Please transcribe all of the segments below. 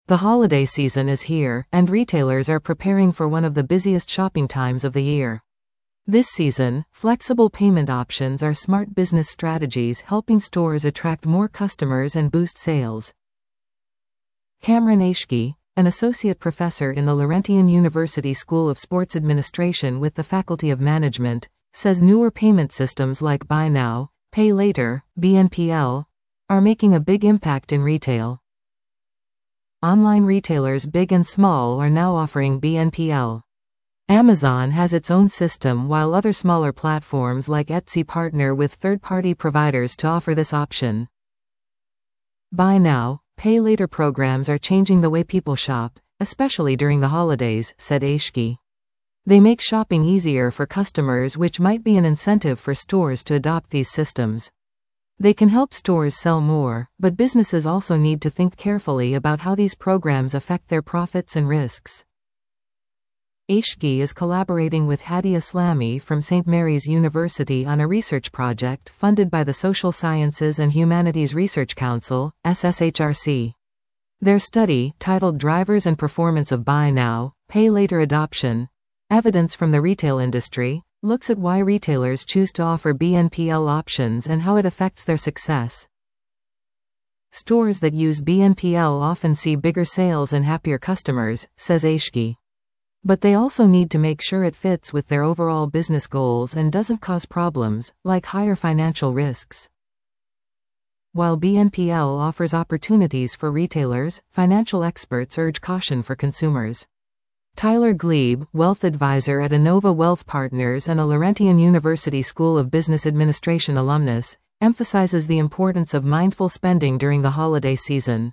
The holiday season is here, and retailers are preparing for one of the busiest shopping times of the year. This season, flexible payment options are smart business strategies helping stores attract more customers and boost sales. Cameron Aishki, an associate professor in the Laurentian University School of Sports Administration with the Faculty of Management, says newer payment systems like Buy Now, Pay Later, BNPL, are making a big impact in retail. Online retailers big and small are now offering BNPL. Amazon has its own system while other smaller platforms like Etsy partner with third-party providers to offer this option. Buy Now, Pay Later programs are changing the way people shop, especially during the holidays, said Aishki. They make shopping easier for customers, which might be an incentive for stores to adopt these systems. They can help stores sell more, but businesses also need to think carefully about how these programs affect their profits and risks. Aishki is collaborating with Hadi Islami from St. Mary's University on a research project funded by the Social Sciences and Humanities Research Council, SSHRC. Their study, titled Drivers and Performance of Buy Now, Pay Later Adoption: Evidence from the Retail Industry, looks at why retailers choose to offer BNPL options and how it affects their success. Stores that use BNPL often see bigger sales and happier customers, says Aishki. But they also need to make sure it fits with their overall business goals and doesn't cause problems, like higher financial risks. While BNPL offers opportunities for retailers, financial experts urge caution for consumers. Tyler Glebe, wealth advisor at Innova Wealth Partners and a Laurentian University School of Business Administration alumnus, emphasizes the importance of mindful spending during the holiday season.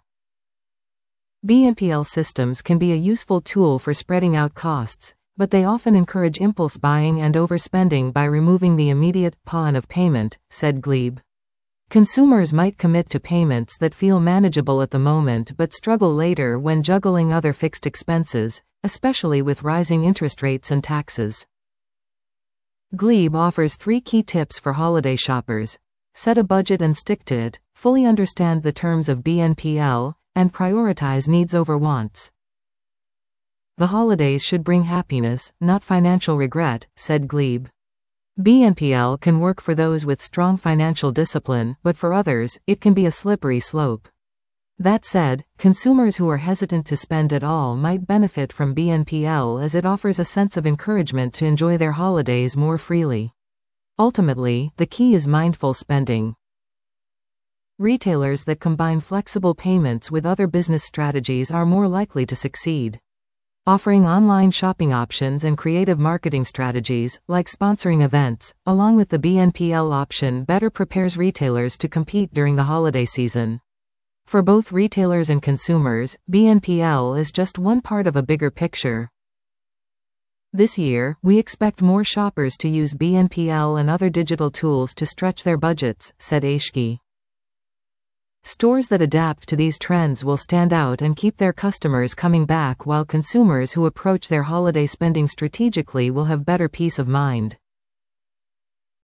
BNPL systems can be a useful tool for spreading out costs, but they often encourage impulse buying and overspending by removing the immediate pawn of payment, said Glebe. Consumers might commit to payments that feel manageable at the moment but struggle later when juggling other fixed expenses, especially with rising interest rates and taxes. Glebe offers 3 key tips for holiday shoppers: set a budget and stick to it, fully understand the terms of BNPL, and prioritize needs over wants. The holidays should bring happiness, not financial regret, said Glebe. BNPL can work for those with strong financial discipline, but for others, it can be a slippery slope. That said, consumers who are hesitant to spend at all might benefit from BNPL as it offers a sense of encouragement to enjoy their holidays more freely. Ultimately, the key is mindful spending. Retailers that combine flexible payments with other business strategies are more likely to succeed. Offering online shopping options and creative marketing strategies, like sponsoring events, along with the BNPL option, better prepares retailers to compete during the holiday season. For both retailers and consumers, BNPL is just one part of a bigger picture. This year, we expect more shoppers to use BNPL and other digital tools to stretch their budgets, said Aishki. Stores that adapt to these trends will stand out and keep their customers coming back, while consumers who approach their holiday spending strategically will have better peace of mind.